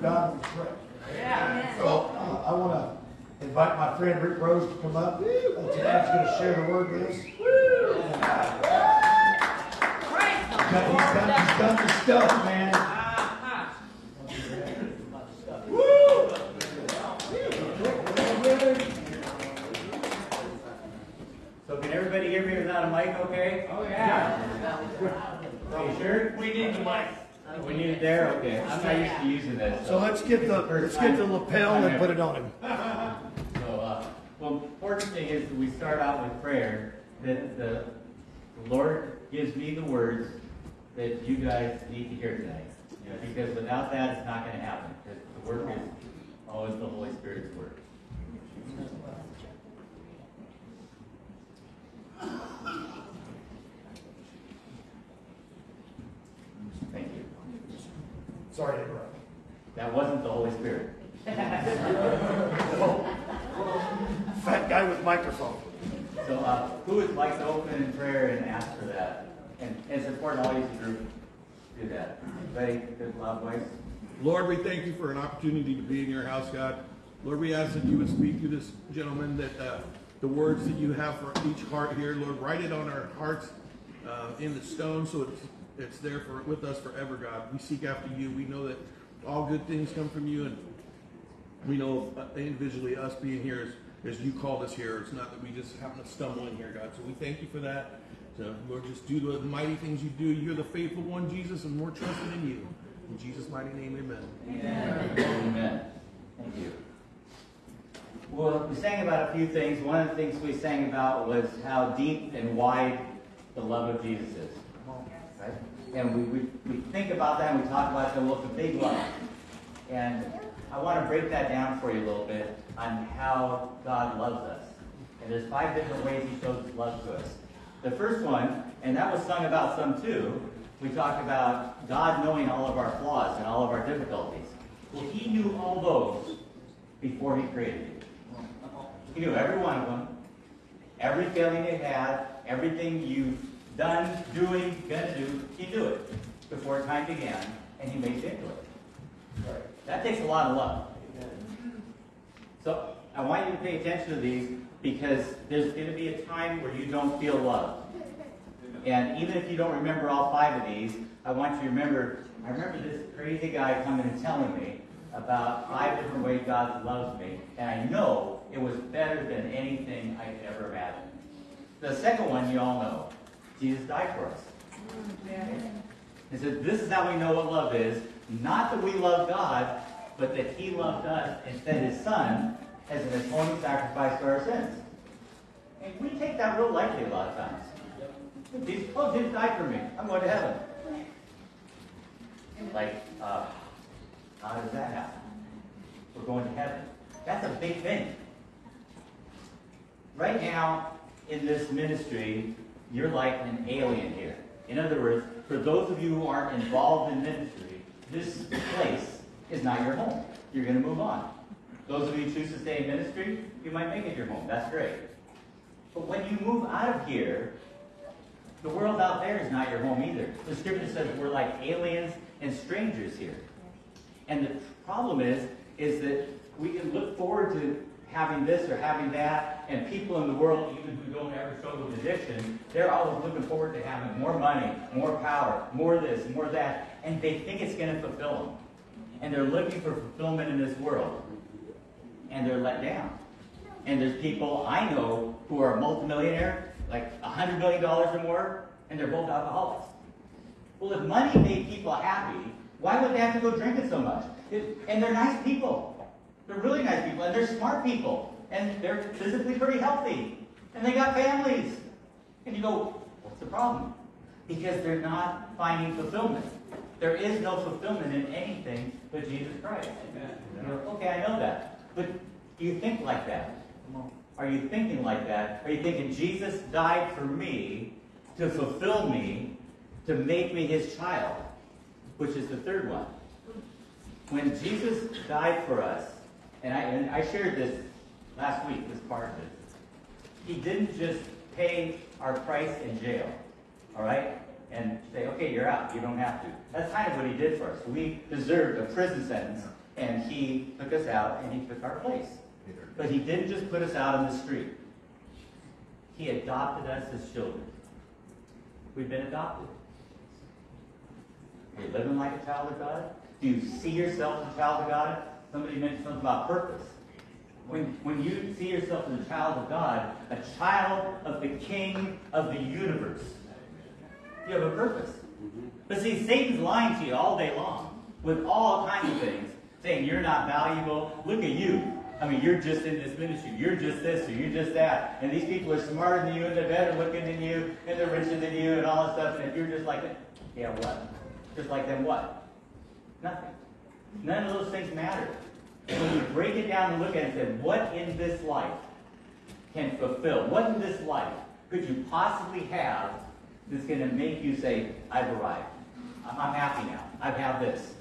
God we pray. Yeah. So I want to invite my friend Rick Rose to come up. Today's going to share the word with us. He's done the stuff, man. So can everybody hear me without a mic okay? Oh, yeah. Are you sure? We need the mic. We need it there? Okay. I'm not used to using this. So let's get the lapel and put it on him. Well, important thing is that we start out with prayer, that the Lord gives me the words that you guys need to hear tonight. Because without that, it's not going to happen. Because the work is always the Holy Spirit's work. Thank you. Sorry to interrupt. That wasn't the Holy Spirit. Fat guy with microphone. So who would like to open in prayer and ask for that? And it's important all you group do that. Ready? Good loud voice. Lord, we thank you for an opportunity to be in your house, God. Lord, we ask that you would speak to this gentleman, that the words that you have for each heart here, Lord, write it on our hearts in the stone so it's there with us forever, God. We seek after you. We know that all good things come from you, and we know individually us being here as you called us here. It's not that we just happen to stumble in here, God. So we thank you for that. So, Lord, just do the mighty things you do. You're the faithful one, Jesus, and we're trusting in you. In Jesus' mighty name, amen. Amen. Amen. Thank you. Well, we sang about a few things. One of the things we sang about was how deep and wide the love of Jesus is. Right? And we think about that and we talk about the big love. And I want to break that down for you a little bit on how God loves us. And there's 5 different ways he shows his love to us. The first one, and that was sung about some too, we talked about God knowing all of our flaws and all of our difficulties. Well, he knew all those before he created you. He knew every one of them, every failing you had, everything you've done, doing, gonna do, he knew it before time began, and he made you into it. That takes a lot of love. So I want you to pay attention to these, because there's going to be a time where you don't feel loved. And even if you don't remember all 5 of these, I want you to remember, I remember this crazy guy coming and telling me about 5 different ways God loves me, and I know it was better than anything I could ever imagine. The second one you all know. Jesus died for us. He said, this is how we know what love is. Not that we love God, but that he loved us and sent his son as an atoning sacrifice for our sins. And we take that real lightly a lot of times. Jesus died for me. I'm going to heaven. Like, how does that happen? We're going to heaven. That's a big thing. Right now, in this ministry, you're like an alien here. In other words, for those of you who aren't involved in ministry, this place is not your home. You're going to move on. Those of you who choose to stay in ministry, you might make it your home. That's great. But when you move out of here, the world out there is not your home either. The scripture says we're like aliens and strangers here. And the problem is that we can look forward to having this or having that, and people in the world, even who don't ever struggle with addiction, they're always looking forward to having more money, more power, more this, more that, and they think it's going to fulfill them. And they're looking for fulfillment in this world. And they're let down. And there's people I know who are multimillionaire, like $100 million or more, and they're both alcoholics. Well, if money made people happy, why would they have to go drinking so much? And they're nice people. They're really nice people, and they're smart people, and they're physically pretty healthy, and they got families. And you go, what's the problem? Because they're not finding fulfillment. There is no fulfillment in anything but Jesus Christ. You go, okay, I know that. But do you think like that? Are you thinking like that? Are you thinking Jesus died for me to fulfill me, to make me his child? Which is the third one. When Jesus died for us, and I shared this last week, this part of it, he didn't just pay our price in jail, all right? And say, okay, you're out. You don't have to. That's kind of what he did for us. We deserved a prison sentence, and he took us out and he took our place. But he didn't just put us out on the street. He adopted us as children. We've been adopted. Are you living like a child of God? Do you see yourself as a child of God? Somebody mentioned something about purpose. When you see yourself as a child of God, a child of the King of the universe, you have a purpose. But see, Satan's lying to you all day long with all kinds of things, saying you're not valuable. Look at you. I mean, you're just in this ministry. You're just this or you're just that. And these people are smarter than you and they're better looking than you and they're richer than you and all that stuff. And if you're just like that, yeah, what? Just like them, what? Nothing. None of those things matter. When you break it down and look at it and say, what in this life can fulfill? What in this life could you possibly have that's going to make you say, I've arrived. I'm happy now. I have this.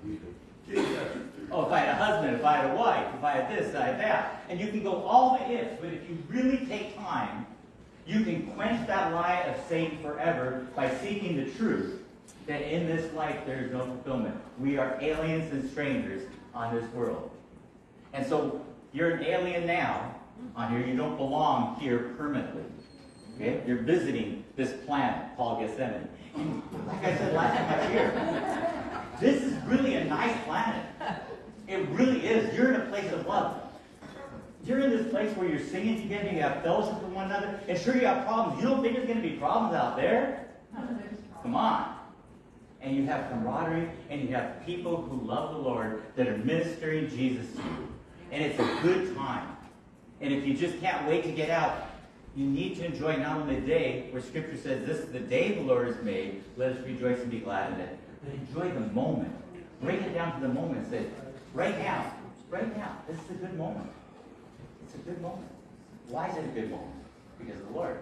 Oh, if I had a husband, if I had a wife, if I had this, if I had that. And you can go all the ifs, but if you really take time, you can quench that lie of Satan forever by seeking the truth that in this life there is no fulfillment. We are aliens and strangers on this world. And so you're an alien now on here. You don't belong here permanently. Okay? You're visiting this planet, Paul Gethsemane. And like I said last time I was here, this is really a nice planet. It really is. You're in a place of love. You're in this place where you're singing together, you have fellowship with one another, and sure you have problems. You don't think there's going to be problems out there? Come on. And you have camaraderie, and you have people who love the Lord that are ministering Jesus to you. And it's a good time. And if you just can't wait to get out, you need to enjoy not only the day where Scripture says, this is the day the Lord has made, let us rejoice and be glad in it, but enjoy the moment. Break it down to the moment and say, right now, this is a good moment. It's a good moment. Why is it a good moment? Because of the Lord.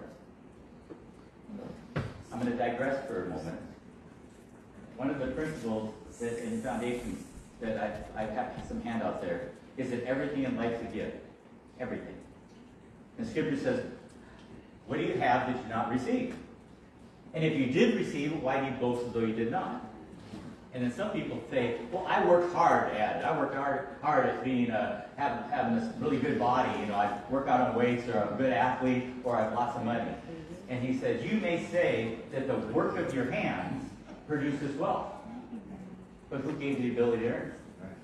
I'm going to digress for a moment. One of the principles that in foundations that I have some handouts there is that everything in life is a gift. Everything. And Scripture says, what do you have that you not receive? And if you did receive it, why do you boast as though you did not? And then some people say, well, I worked hard at it. I worked hard at being having this really good body. You know, I work out on weights, or I'm a good athlete, or I have lots of money. And he says, you may say that the work of your hands produces wealth. But who gave you the ability to earn?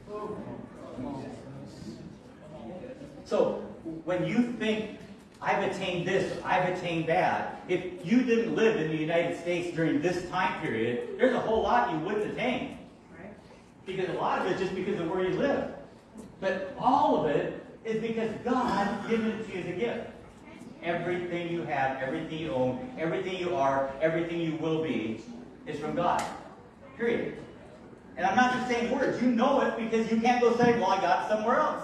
So when you think, I've attained this, I've attained that, if you didn't live in the United States during this time period, there's a whole lot you wouldn't attain. Because a lot of it is just because of where you live. But all of it is because God given it to you as a gift. Everything you have, everything you own, everything you are, everything you will be is from God. Period. And I'm not just saying words. You know it because you can't go say, well, I got it somewhere else.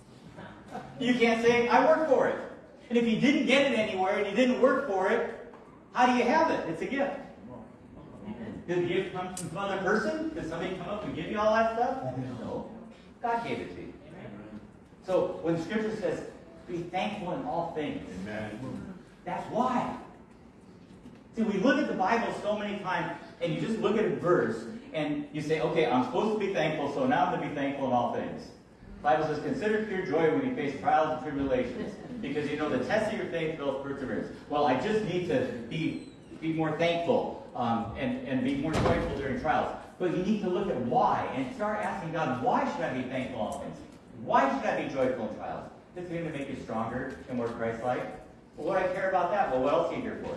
You can't say, I worked for it. And if you didn't get it anywhere and you didn't work for it, how do you have it? It's a gift. Did the gift come from some other person? Did somebody come up and give you all that stuff? No. God gave it to you. So when Scripture says, be thankful in all things, that's why. See, we look at the Bible so many times, and you just look at a verse, and you say, okay, I'm supposed to be thankful, so now I'm going to be thankful in all things. The Bible says, consider pure joy when you face trials and tribulations, because you know the test of your faith builds perseverance. Well, I just need to be more thankful and be more joyful during trials. But you need to look at why, and start asking God, why should I be thankful in all things? Why should I be joyful in trials? It's going to make you stronger and more Christ-like. Well, what do I care about that? Well, what else are you here for?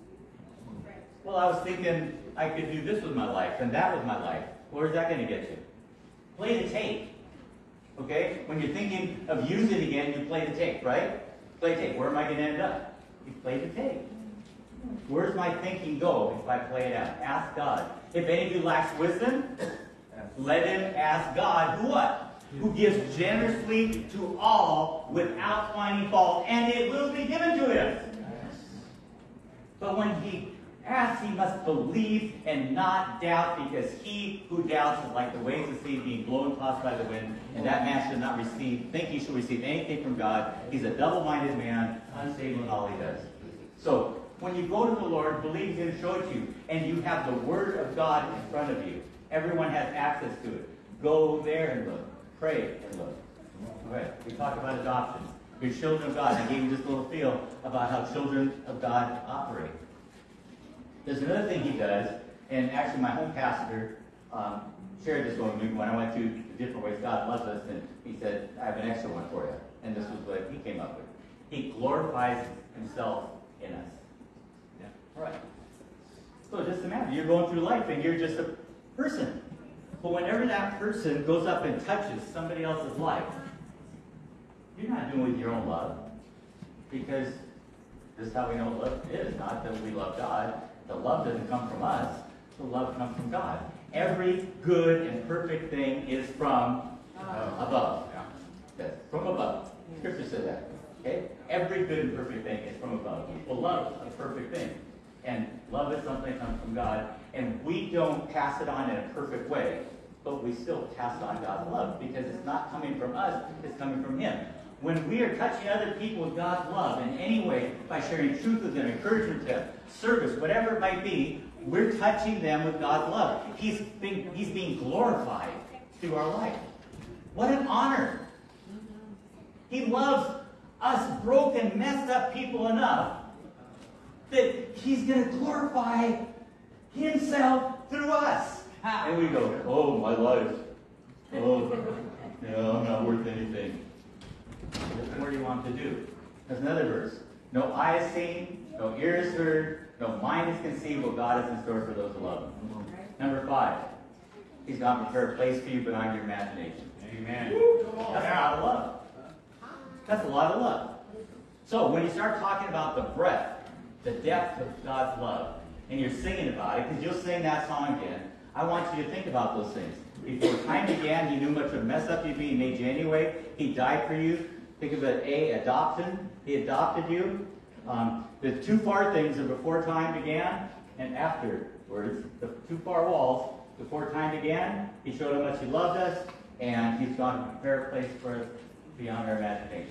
Well, I was thinking I could do this with my life, and that with my life. Where's that going to get you? Play the tape. Okay? When you're thinking of using it again, you play the tape, right? Play tape. Where am I going to end up? You play the tape. Where's my thinking go if I play it out? Ask God. If any of you lacks wisdom, let him ask God. Who what? Who gives generously to all without finding fault, and it will be given to him. But when he asks, he must believe and not doubt, because he who doubts is like the waves of the sea being blown and tossed by the wind, and that man should not think he shall receive anything from God. He's a double-minded man, unstable in all he does. So, when you go to the Lord, believe he's going to show it to you, and you have the Word of God in front of you. Everyone has access to it. Go there and look. pray in love. Okay. We talked about adoption. You're children of God. I gave you this little feel about how children of God operate. There's another thing he does, and actually my home pastor shared this with me when I went to the different ways God loves us, and he said, I have an extra one for you. And this was what he came up with. He glorifies himself in us. Yeah. All right. So just imagine, you're going through life and you're just a person. But whenever that person goes up and touches somebody else's life, you're not doing it with your own love. Because this is how we know what love is. Not that we love God. The love doesn't come from us. The love comes from God. Every good and perfect thing is from above. Yes, from above. Scripture said that. Okay? Every good and perfect thing is from above. Well, love is a perfect thing. And love is something that comes from God. And we don't pass it on in a perfect way, but we still pass on God's love because it's not coming from us, it's coming from Him. When we are touching other people with God's love in any way, by sharing truth with them, encouragement to them, service, whatever it might be, we're touching them with God's love. He's being glorified through our life. What an honor. He loves us broken, messed up people enough that He's going to glorify Himself through us. And we go, oh, my life. Oh, no, I'm not worth anything. What do you want to do? There's another verse. No eye has seen, no ear has heard, no mind has conceived what God has in store for those who love Him. Number 5. He's going to prepare a place for you beyond your imagination. Amen. That's a lot of love. That's a lot of love. So when you start talking about the breadth, the depth of God's love, and you're singing about it, because you'll sing that song again, I want you to think about those things. Before time began, He knew much of a mess up you'd be. He made you anyway. He died for you. Think of it, adoption. He adopted you. The two far things are before time began and afterwards. The two far walls, before time began, He showed how much He loved us, and He's gone to prepare a place for us beyond our imagination.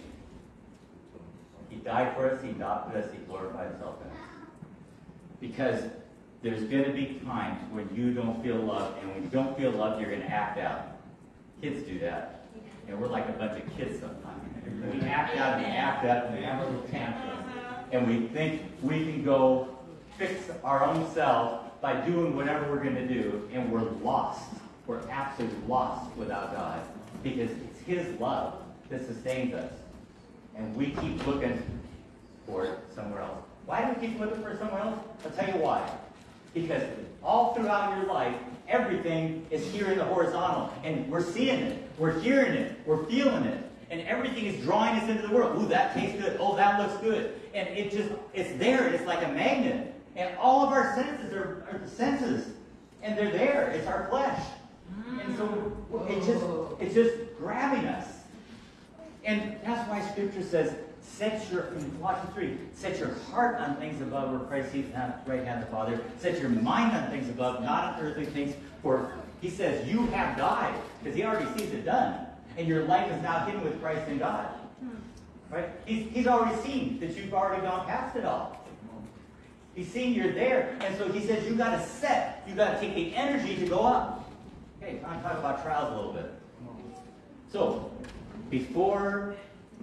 He died for us, He adopted us, He glorified Himself in us. Because there's going to be times when you don't feel loved, and when you don't feel loved, you're going to act out. Kids do that. And we're like a bunch of kids sometimes. We act out and act up and we have a little tantrum. And we think we can go fix our own self by doing whatever we're going to do, and we're lost. We're absolutely lost without God. Because it's His love that sustains us. And we keep looking for it somewhere else. Why do we keep looking for it somewhere else? I'll tell you why. Because all throughout your life, everything is here in the horizontal. And we're seeing it. We're hearing it. We're feeling it. And everything is drawing us into the world. Ooh, that tastes good. Oh, that looks good. And it's there. It's like a magnet. And all of our senses are the senses. And they're there. It's our flesh. And so it's just grabbing us. And that's why Scripture says, in Colossians 3, set your heart on things above where Christ sees at the right hand of the Father. Set your mind on things above, not on earthly things. For He says, you have died, because He already sees it done. And your life is now hidden with Christ in God. Right? He's already seen that you've already gone past it all. He's seen you're there. And so He says, you've got to take the energy to go up. Okay, time to talk about trials a little bit. So, before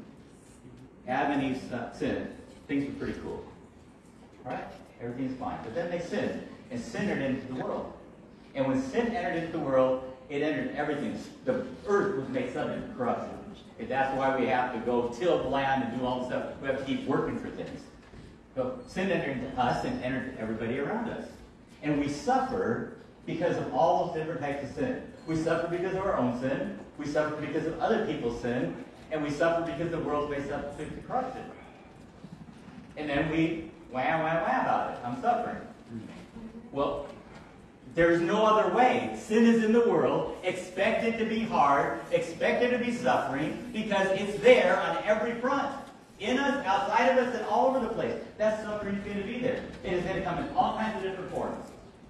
Adam and Eve sinned, things were pretty cool. Alright? Everything's fine. But then they sinned, and sin entered into the world. And when sin entered into the world, it entered everything. The earth was made subject to corruption. And that's why we have to go till the land and do all this stuff. We have to keep working for things. So sin entered into us and entered everybody around us. And we suffer because of all those different types of sin. We suffer because of our own sin. We suffer because of other people's sin. And we suffer because the world's made subject to corruption. And then we wham about it. I'm suffering. Well, there's no other way. Sin is in the world. Expect it to be hard. Expect it to be suffering. Because it's there on every front. In us, outside of us, and all over the place. That suffering is going to be there. It is going to come in all kinds of different forms.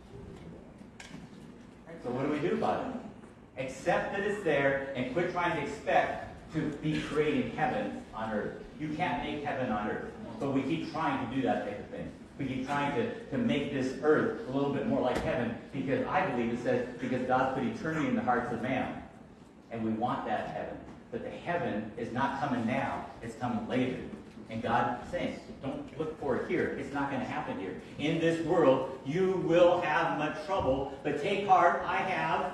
So what do we do about it? Accept that it's there and quit trying to expect to be creating heaven on earth. You can't make heaven on earth. But we keep trying to do that type of thing. We keep trying to make this earth a little bit more like heaven, because I believe it says, because God put eternity in the hearts of man. And we want that heaven. But the heaven is not coming now. It's coming later. And God is saying, don't look for it here. It's not going to happen here. In this world, you will have much trouble. But take heart, I have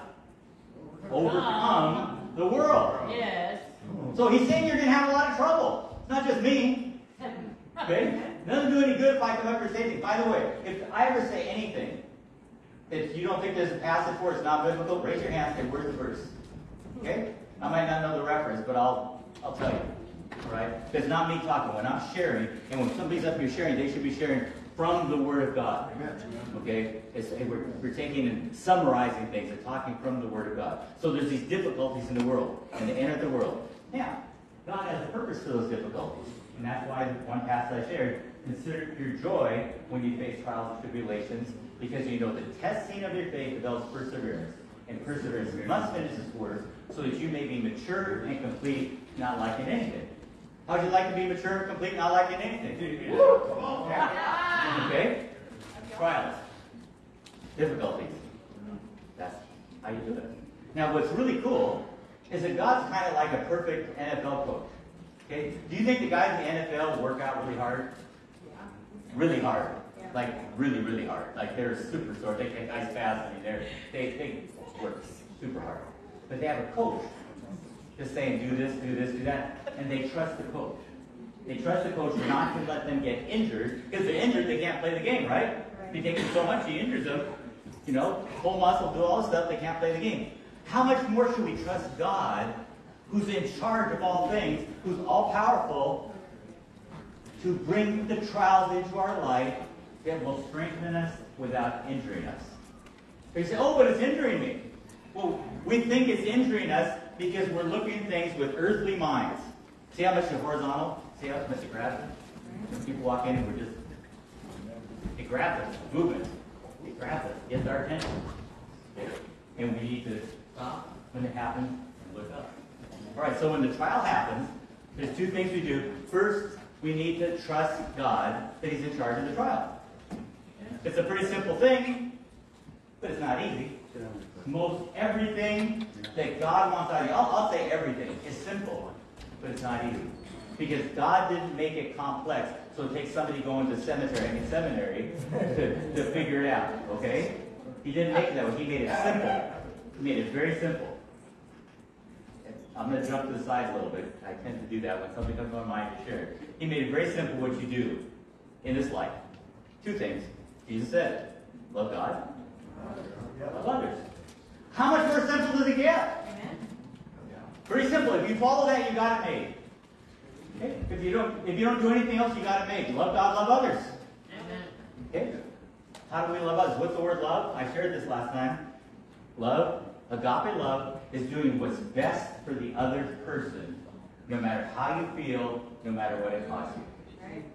overcome the world. Yes. So he's saying you're going to have a lot of trouble. It's not just me. Okay? It doesn't do any good if I come up here and say anything. By the way, if I ever say anything that you don't think there's a passage for, it's not biblical, raise your hand and say, where's the verse? Okay? I might not know the reference, but I'll tell you. All right? It's not me talking. When I'm sharing, and when somebody's up here sharing, they should be sharing from the Word of God. Okay? We're taking and summarizing things and talking from the Word of God. So there's these difficulties in the world, and they enter the world. Now, God has a purpose for those difficulties. And that's why the one passage I shared, consider your joy when you face trials and tribulations, because you know the testing of your faith develops perseverance. And perseverance must finish its work, so that you may be mature and complete, not lacking anything. How'd you like to be mature and complete, not lacking anything? Woo! Come on. Yeah. Okay? Trials. Difficulties. That's how you do it. Now, what's really cool is that God's kind of like a perfect NFL coach. Okay? Do you think the guys in the NFL work out really hard? Really hard. Like, really, really hard. Like, they're super sore. They take ice baths. I mean, they work super hard. But they have a coach just saying, do this, do that. And they trust the coach. They trust the coach not to let them get injured. Because they're injured, they can't play the game, right? If he takes them so much, he injures them. You know, pull muscle, do all this stuff, they can't play the game. How much more should we trust God, who's in charge of all things, who's all-powerful, to bring the trials into our life that will strengthen us without injuring us? You say, oh, but it's injuring me. Well, we think it's injuring us because we're looking at things with earthly minds. See how much you're horizontal? See how much it grabs us? When people walk in and we're just, it grabs us, movement. It grabs us, gets our attention. And we need to stop when it happens and look up. All right, so when the trial happens, there's two things we do. First, we need to trust God that He's in charge of the trial. It's a pretty simple thing, but it's not easy. Most everything that God wants out of you, I'll say everything, is simple, but it's not easy. Because God didn't make it complex, so it takes somebody going to seminary to figure it out, okay? He didn't make it that way. He made it simple. He made it very simple. I'm going to jump to the side a little bit. I tend to do that when something comes to my mind to share. He made it very simple what you do in this life. Two things. Jesus said it. Love God. Love others. How much more simple does it get? Amen. Pretty simple. If you follow that, you got it made. Okay? If you don't do anything else, you got it made. Love God, love others. Amen. Okay? How do we love others? What's the word love? I shared this last time. Love, agape love, is doing what's best for the other person, no matter how you feel, no matter what it costs you. Right.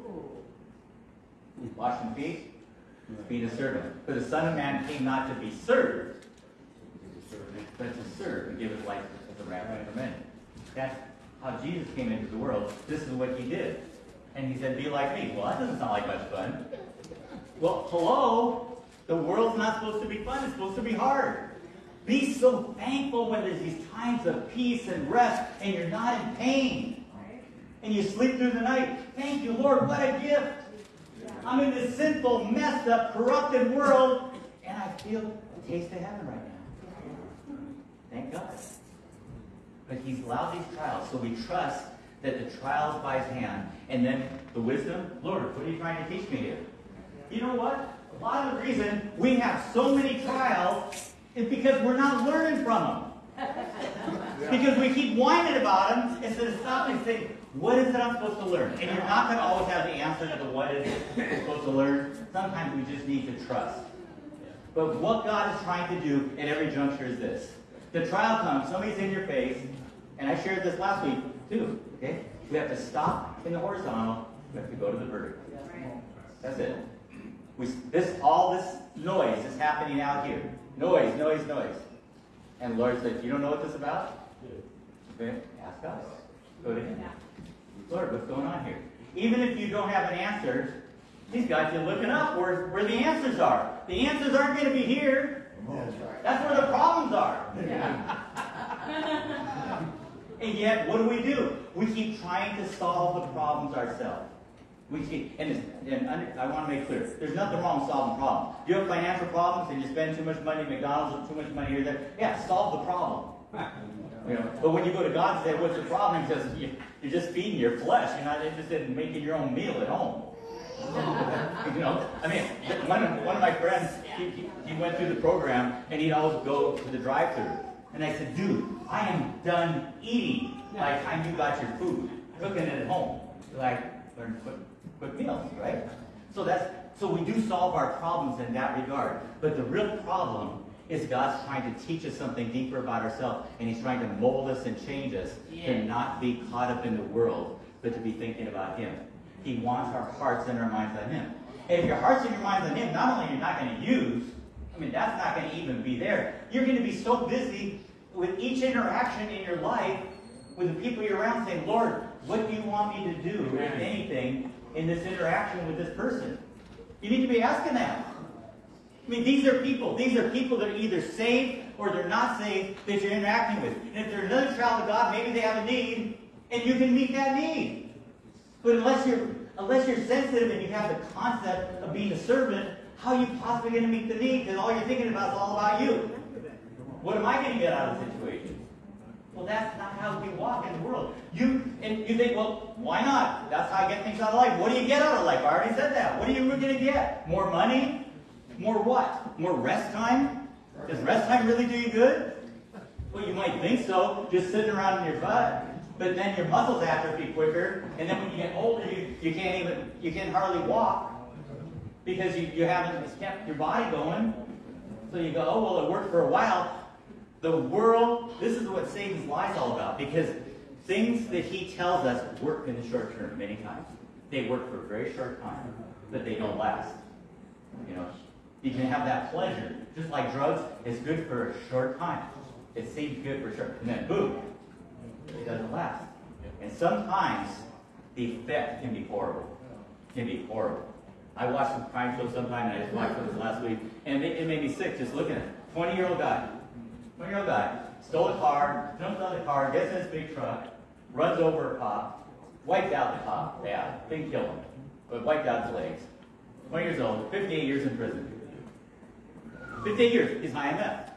Washing feet, being a servant. For the Son of Man came not to be served, but to serve and give His life as a ransom for many. That's how Jesus came into the world. This is what He did. And He said, be like me. Well, that doesn't sound like much fun. Well, hello? The world's not supposed to be fun. It's supposed to be hard. Be so thankful when there's these times of peace and rest and you're not in pain. And you sleep through the night. Thank you, Lord. What a gift. I'm in this sinful, messed up, corrupted world, and I feel a taste of heaven right now. Thank God. But He's allowed these trials, so we trust that the trials by His hand. And then the wisdom, Lord, what are you trying to teach me here? You know what? A lot of the reason we have so many trials is because we're not learning from them. Because we keep whining about them instead of stopping and saying, what is it I'm supposed to learn? And you're not going to always have the answer to the what is it you're supposed to learn. Sometimes we just need to trust. But what God is trying to do at every juncture is this. The trial comes, somebody's in your face, and I shared this last week too. Okay? We have to stop in the horizontal, we have to go to the vertical. That's it. All this noise is happening out here. Noise, noise, noise. And the Lord said, you don't know what this is about? Okay, ask us. Go to Him. Lord, what's going on here? Even if you don't have an answer, He's got you looking up where the answers are. The answers aren't going to be here. That's where the problems are. And yet, what do? We keep trying to solve the problems ourselves. I want to make clear, there's nothing wrong with solving problems. You have financial problems and you spend too much money at McDonald's or too much money here or there, yeah, solve the problem. You know, but when you go to God and say, what's the problem? He says, you're just feeding your flesh. You're not interested in making your own meal at home. You know, I mean, one of my friends, he went through the program and he'd always go to the drive-thru. And I said, dude, I am done eating by the time you got your food, cooking it at home. Like, learn to cook meals, right? So we do solve our problems in that regard. But the real problem is God's trying to teach us something deeper about ourselves, and He's trying to mold us and change us to not be caught up in the world, but to be thinking about Him. He wants our hearts and our minds on Him. And if your hearts and your minds on Him, not only you're not going to use, I mean, that's not going to even be there. You're going to be so busy with each interaction in your life with the people you're around saying, Lord, what do you want me to do, if anything, in this interaction with this person? You need to be asking that. I mean, these are people that are either saved or they're not saved that you're interacting with. And if they're another child of God, maybe they have a need, and you can meet that need. But unless you're sensitive and you have the concept of being a servant, how are you possibly going to meet the need? Because all you're thinking about is all about you. What am I going to get out of the situation? Well, that's not how we walk in the world. You think, well, why not? That's how I get things out of life. What do you get out of life? I already said that. What are you going to get? More money? More what? More rest time? Does rest time really do you good? Well, you might think so, just sitting around in your butt. But then your muscles atrophy quicker, and then when you get older, you can't hardly walk because you haven't kept your body going. So you go, oh well, it worked for a while. The world, this is what Satan's lie is all about, because things that he tells us work in the short term many times. They work for a very short time, but they don't last. You know, you can have that pleasure, just like drugs. It's good for a short time. It seems good for sure, and then boom, it doesn't last. And sometimes the effect can be horrible. I watched some crime shows sometime, and I just watched this last week, and it made me sick just looking at it. 20-year-old guy, stole a car, jumps out of the car, gets in his big truck, runs over a cop, wiped out the cop. Yeah, didn't kill him, but wiped out his legs. 20 years old, 58 years in prison. 58 years, he's high on meth.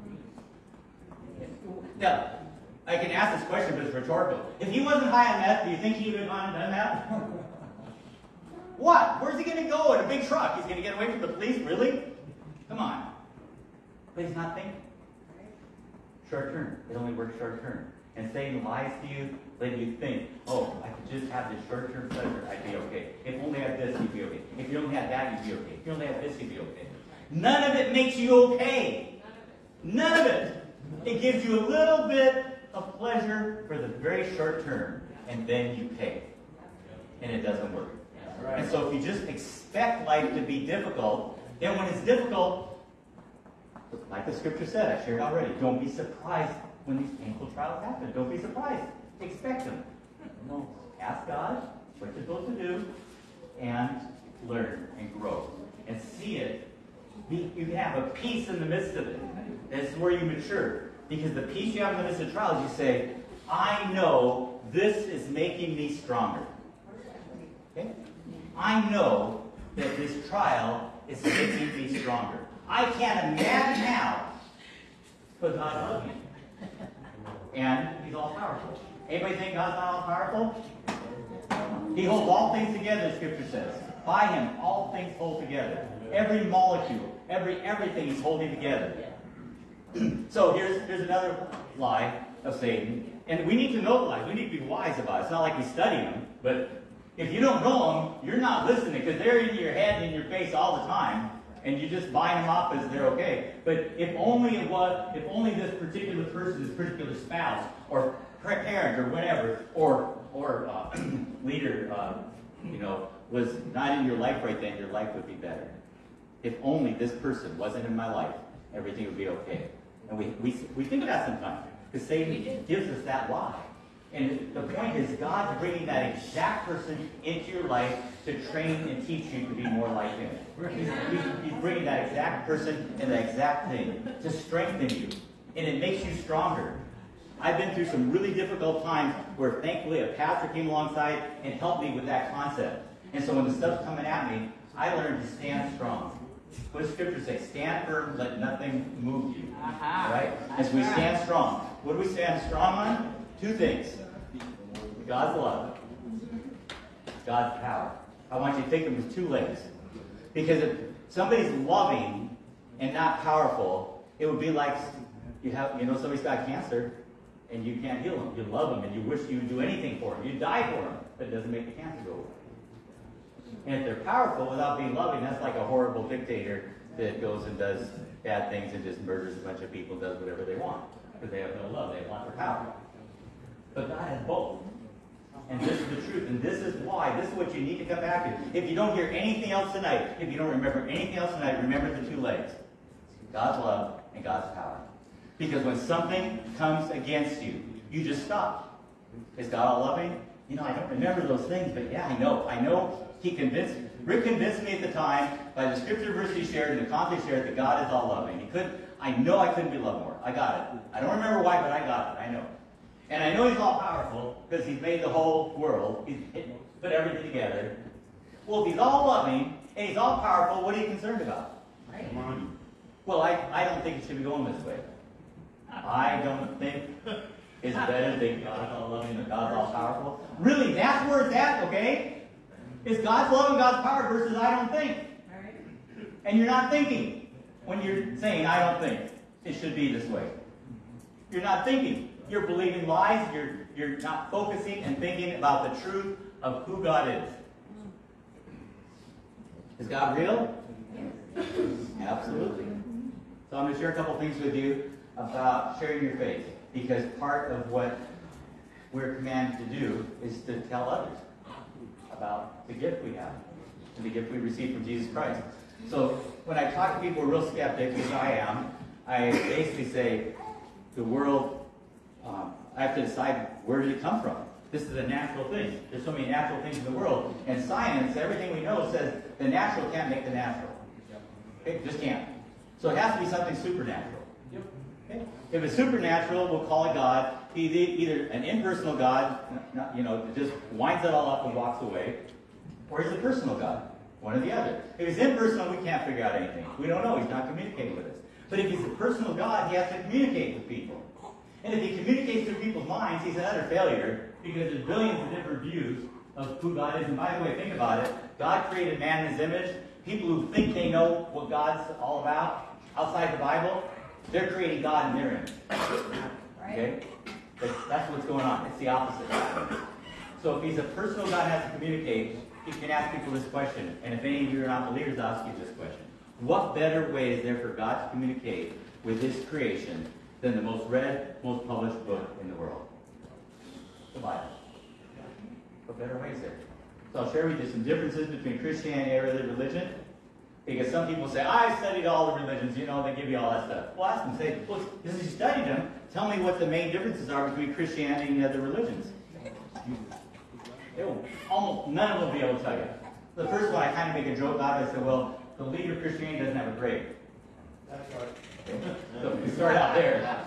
Now, I can ask this question, but it's rhetorical. If he wasn't high on meth, do you think he would have gone and done that? What? Where's he going to go in a big truck? He's going to get away from the police? Really? Come on. But he's not thinking. Short term. It only works short term. And Satan lies to you, letting you think, oh, I could just have this short-term pleasure, I'd be okay. If only I had this, you'd be okay. If you only had that, you'd be okay. If you only had this, you'd be okay. None of it makes you okay. None of it. It gives you a little bit of pleasure for the very short term, and then you pay. And it doesn't work. Right. And so if you just expect life to be difficult, then when it's difficult, like the scripture said, I shared already, don't be surprised when these painful trials happen. Don't be surprised. Expect them. No, ask God what you're supposed to do and learn and grow and see it. You can have a peace in the midst of it. This is where you mature. Because the peace you have in the midst of trials, you say, I know this is making me stronger. Okay? I know that this trial is making me stronger. I can't imagine how, but God loves me. And He's all powerful. Anybody think God's not all powerful? He holds all things together, Scripture says. By Him, all things hold together. Every molecule, everything He's holding together. So here's another lie of Satan. And we need to know the lies. We need to be wise about it. It's not like we study them, but if you don't know them, you're not listening because they're in your head and in your face all the time, and you just bind them off as they're okay. But if only this particular person, this particular spouse, or parent, or whatever, or leader, was not in your life right then, your life would be better. If only this person wasn't in my life, everything would be okay. And we think of that sometimes because Satan gives us that lie. And the point is, God's bringing that exact person into your life to train and teach you to be more like Him. He's bringing that exact person and that exact thing to strengthen you. And it makes you stronger. I've been through some really difficult times where thankfully a pastor came alongside and helped me with that concept. And so when the stuff's coming at me, I learned to stand strong. What does Scripture say? Stand firm, let nothing move you. Right? As we stand strong. What do we stand strong on? Two things. God's love. God's power. I want you to think of them as two legs. Because if somebody's loving and not powerful, it would be like somebody's got cancer and you can't heal them. You love them and you wish you would do anything for them. You die for them, but it doesn't make the cancer go away. And if they're powerful without being loving, that's like a horrible dictator that goes and does bad things and just murders a bunch of people and does whatever they want. Because they have no love, they have lots of power. But God has both. And this is the truth. And this is why, this is what you need to come back to. If you don't hear anything else tonight, if you don't remember anything else tonight, remember the two legs. God's love and God's power. Because when something comes against you, you just stop. Is God all loving? I don't remember those things, but yeah, I know. Rick convinced me at the time by the scripture verse he shared and the context he shared that God is all loving. I know I couldn't be loved more. I got it. I don't remember why, but I got it. I know. And I know he's all powerful because he's made the whole world. He's put everything together. Well, if he's all loving and he's all powerful, what are you concerned about? Come on. Well, I don't think it should be going this way. I don't think it's better to think God's all loving and God's all powerful. Really, that's where it's at, okay? It's God's love and God's power versus I don't think. And you're not thinking when you're saying I don't think it should be this way. You're not thinking. You're believing lies. You're not focusing and thinking about the truth of who God is. Is God real? Absolutely. So I'm going to share a couple things with you about sharing your faith. Because part of what we're commanded to do is to tell others about the gift we have and the gift we received from Jesus Christ. So when I talk to people who are real skeptics, which I am, I basically say the world, I have to decide where did it come from. This is a natural thing. There's so many natural things in the world. And science, everything we know says the natural can't make the natural. Okay? Just can't. So it has to be something supernatural. Okay? If it's supernatural, we'll call it God. He's either an impersonal God, that just winds it all up and walks away, or he's a personal God, one or the other. If he's impersonal, we can't figure out anything. We don't know. He's not communicating with us. But if he's a personal God, he has to communicate with people. And if he communicates through people's minds, he's another failure, because there's billions of different views of who God is. And by the way, think about it. God created man in his image. People who think they know what God's all about outside the Bible, they're creating God in their image. Okay? That's what's going on. It's the opposite. So if he's a personal God and has to communicate, he can ask people this question. And if any of you are not believers, I'll ask you this question. What better way is there for God to communicate with his creation than the most read, most published book in the world? The Bible. What better way is there? So I'll share with you some differences between Christianity and every other religion. Because some people say, I studied all the religions, they give you all that stuff. Well, ask them, say, well, since you studied them, tell me what the main differences are between Christianity and the other religions. Almost none of them will be able to tell you. The first one, I kind of make a joke out of it. I said, well, the leader of Christianity doesn't have a grave. That's right. So we start out there,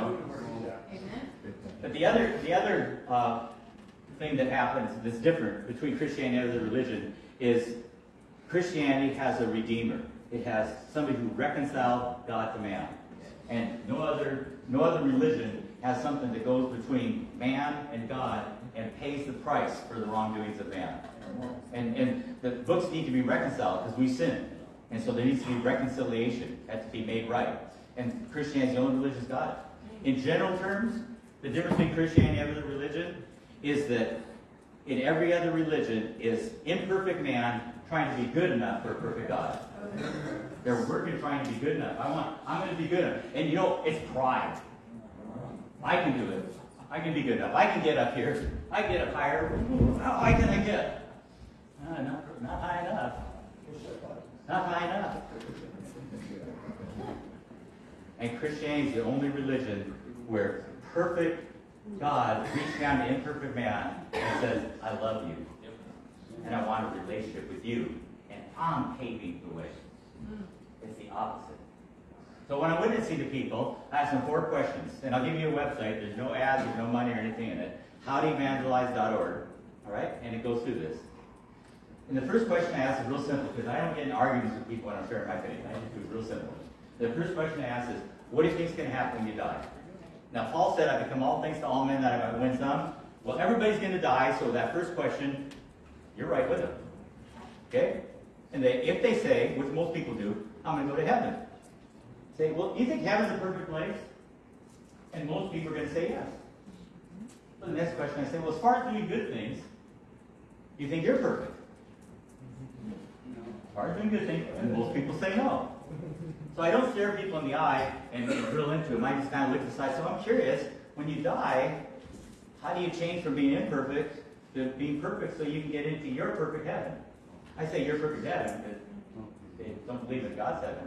But the other thing that happens that's different between Christianity and other religion is Christianity has a redeemer. It has somebody who reconciled God to man. And no other religion has something that goes between man and God and pays the price for the wrongdoings of man. And the books need to be reconciled because we sin. And so there needs to be reconciliation. It has to be made right. And Christianity is the only religion that's got it. In general terms, the difference between Christianity and every other religion is that in every other religion is imperfect man trying to be good enough for a perfect God. They're working trying to be good enough. I'm going to be good enough. And it's pride. I can do it. I can be good enough. I can get up here. I can get up higher. How high can I get? Not high enough. Not high enough. And Christianity is the only religion where perfect God reaches down to imperfect man and says, I love you. And I want a relationship with you. And I'm paving the way. It's the opposite. So when I'm witnessing to people, I ask them 4 questions. And I'll give you a website. There's no ads, there's no money or anything in it. howtoevangelize.org. All right? And it goes through this. And the first question I ask is real simple, because I don't get in arguments with people when I'm sharing my faith. I just do it real simple. The first question I ask is, what do you think is going to happen when you die? Now, Paul said, I become all things to all men that I might win some. Well, everybody's going to die, so that first question, you're right with them. Okay? And if they say, which most people do, I'm going to go to heaven. Say, well, you think heaven's a perfect place? And most people are going to say yes. So the next question I say, well, as far as doing good things, you think you're perfect? As far as doing good things, and most people say no. So I don't stare people in the eye and drill into them. I just kind of look aside. So I'm curious, when you die, how do you change from being imperfect to being perfect so you can get into your perfect heaven? I say your perfect heaven because they don't believe in God's heaven.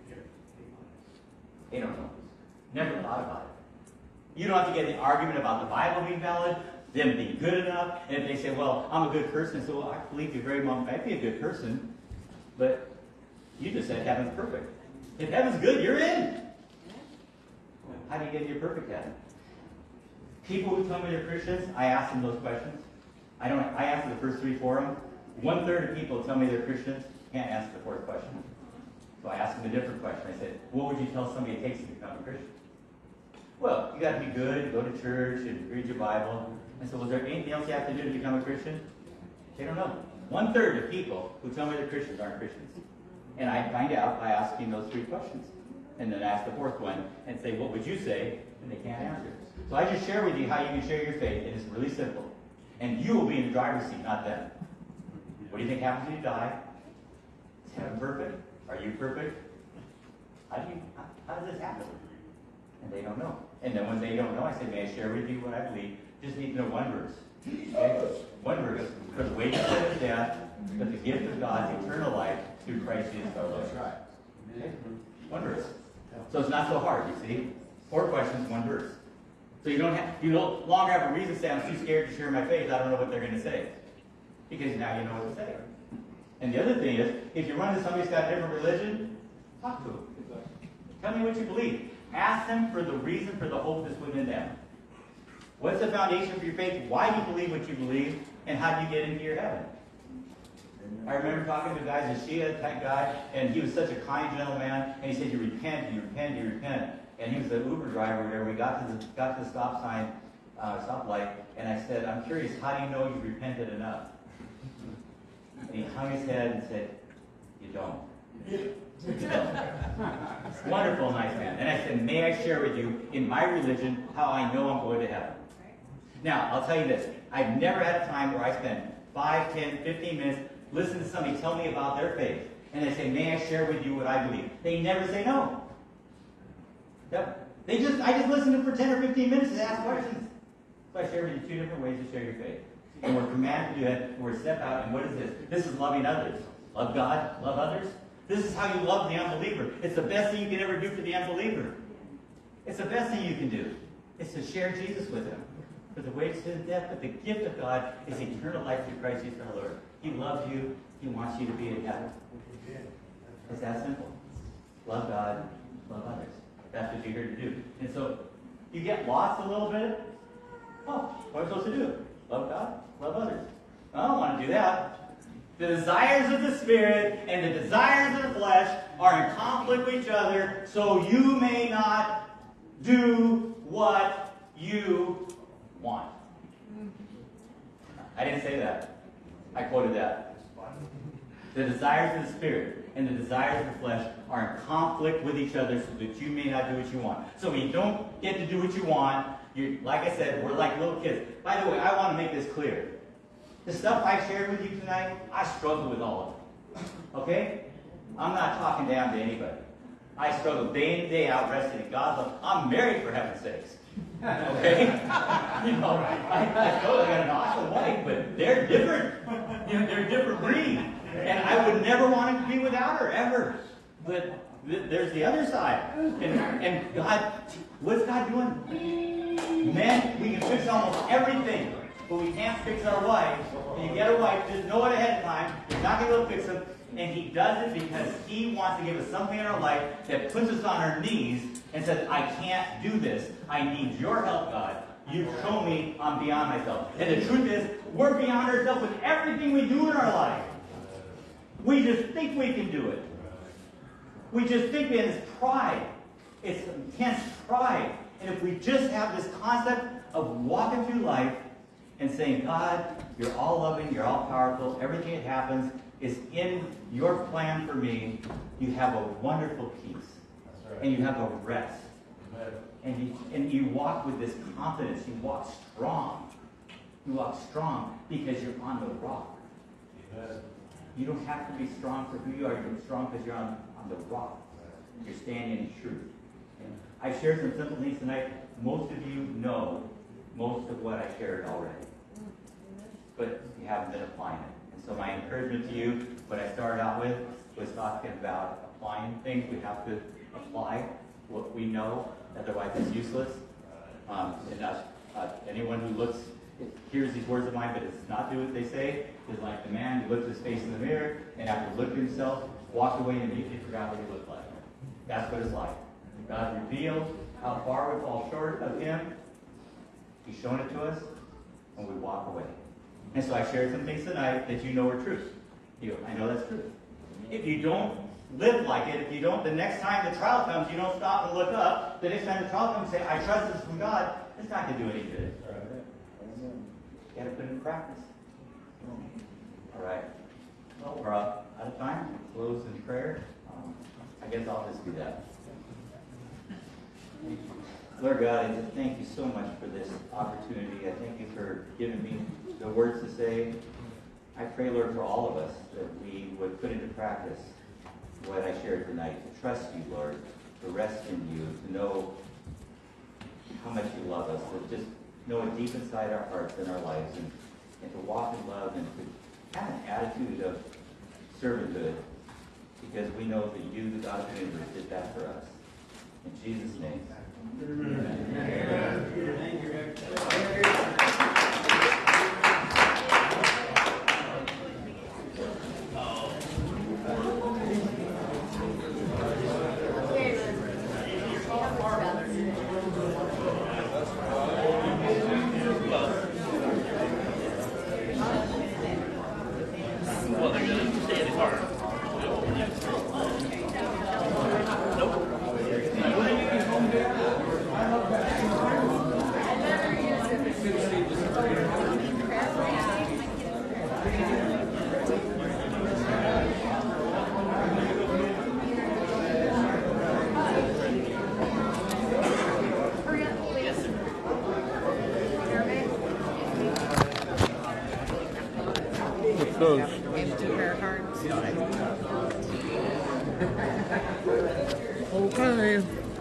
They don't know. Never thought about it. You don't have to get in the argument about the Bible being valid, them being good enough. And if they say, well, I'm a good person, so well, I believe you very much might be a good person, but you just said heaven's perfect. If heaven's good, you're in. How do you get in your perfect heaven? People who tell me they're Christians, I ask them those questions. I answer the first 3 for them. 1/3 of people tell me they're Christians, can't answer the 4th question. So I asked them a different question. I said, what would you tell somebody it takes to become a Christian? Well, you got to be good, go to church, and read your Bible. And so, was there anything else you have to do to become a Christian? They don't know. 1/3 of people who tell me they're Christians aren't Christians. And I find out by asking those 3 questions. And then ask the 4th one and say, what would you say? And they can't answer. So I just share with you how you can share your faith, and it's really simple. And you will be in the driver's seat, not them. What do you think happens when you die? Is heaven perfect? Are you perfect? How does this happen? And they don't know. And then when they don't know, I say, may I share with you what I believe? Just need to know 1 verse. Okay? 1 verse. For the wages of sin is death, but the gift of God is eternal life through Christ Jesus our Lord. That's right. Okay? 1 verse. So it's not so hard, you see. 4 questions, 1 verse. So you no longer have a reason to say, I'm too scared to share my faith, I don't know what they're going to say. Because now you know what to say. And the other thing is, if you run into somebody who's got a different religion, talk to them. Tell me what you believe. Ask them for the reason for the hope that's within them. What's the foundation for your faith? Why do you believe what you believe? And how do you get into your heaven? I remember talking to a guy, a Shia type guy, and he was such a kind gentleman, and he said, you repent, you repent, you repent. And he was an Uber driver there. We got to the stop sign, stoplight, and I said, I'm curious, how do you know you've repented enough? And he hung his head and said, you don't. You don't. Wonderful, nice man. And I said, may I share with you, in my religion, how I know I'm going to heaven? Now, I'll tell you this. I've never had a time where I spend 5, 10, 15 minutes listening to somebody tell me about their faith. And they say, may I share with you what I believe? They never say no. Yep. I just listen to them for 10 or 15 minutes and ask questions. So I share with you 2 different ways to share your faith. And we're commanded to do that. We're set out. And what is this? This is loving others. Love God, love others. This is how you love the unbeliever. It's the best thing you can ever do for the unbeliever. It's the best thing you can do. It's to share Jesus with them. For the wages of death, but the gift of God is eternal life through Christ Jesus our Lord. He loves you. He wants you to be in heaven. It's that simple. Love God, love others. That's what you're here to do. And so, you get lost a little bit. Oh, what am I supposed to do? Love God, love others. I don't want to do that. The desires of the Spirit and the desires of the flesh are in conflict with each other, so you may not do what you want. I didn't say that. I quoted that. The desires of the Spirit and the desires of the flesh are in conflict with each other so that you may not do what you want. So when you don't get to do what you want, like I said, we're like little kids. By the way, I want to make this clear. The stuff I shared with you tonight, I struggle with all of it. Okay? I'm not talking down to anybody. I struggle day in and day out resting in God's love. I'm married, for heaven's sakes. Okay? You know, I got an awesome wife, but they're different. You know, they're a different breed. And I would never want to be without her, ever. But there's the other side. And God, what's God doing? Men, we can fix almost everything, but we can't fix our wife. When you get a wife, just know it ahead of time. You're not going to be able to fix them. And he does it because he wants to give us something in our life that puts us on our knees and says, I can't do this. I need your help, God. You show me I'm beyond myself. And the truth is, we're beyond ourselves with everything we do in our life. We just think we can do it. We just think that it's pride. It's intense pride. And if we just have this concept of walking through life and saying, God, you're all loving, you're all powerful, everything that happens is in your plan for me, you have a wonderful peace. And you have a rest. And you walk with this confidence. You walk strong. You walk strong because you're on the rock. You don't have to be strong for who you are. You're strong because you're on the rock. You're standing in truth. And I shared some simple things tonight. Most of you know most of what I shared already. But you haven't been applying it. And so my encouragement to you, what I started out with, was talking about applying things. We have to apply what we know, otherwise it's useless. Anyone who hears these words of mine but does not do what they say is like the man who looked his face in the mirror and after looking at himself, walked away and immediately forgot what he looked like. That's what it's like. God revealed how far we fall short of Him. He's shown it to us, and we walk away. And so I shared some things tonight that you know are truth. I know that's true. If you don't live like it, if you don't, the next time the trial comes, you don't stop and look up. The next time the trial comes, say, I trust this from God. It's not going to do any good. You got to put it in practice. All right. Well, we're out of time. We'll close in prayer. I guess I'll just do that. Lord God, I just thank you so much for this opportunity. I thank you for giving me the words to say. I pray, Lord, for all of us that we would put into practice what I shared tonight, to trust you, Lord, to rest in you, to know how much you love us, to just know it deep inside our hearts and our lives, and to walk in love and to have an attitude of servanthood, because we know that you, the God of the universe, did that for us. In Jesus' name. Amen. Amen. Thank you. Those. We have 2 pair of cards.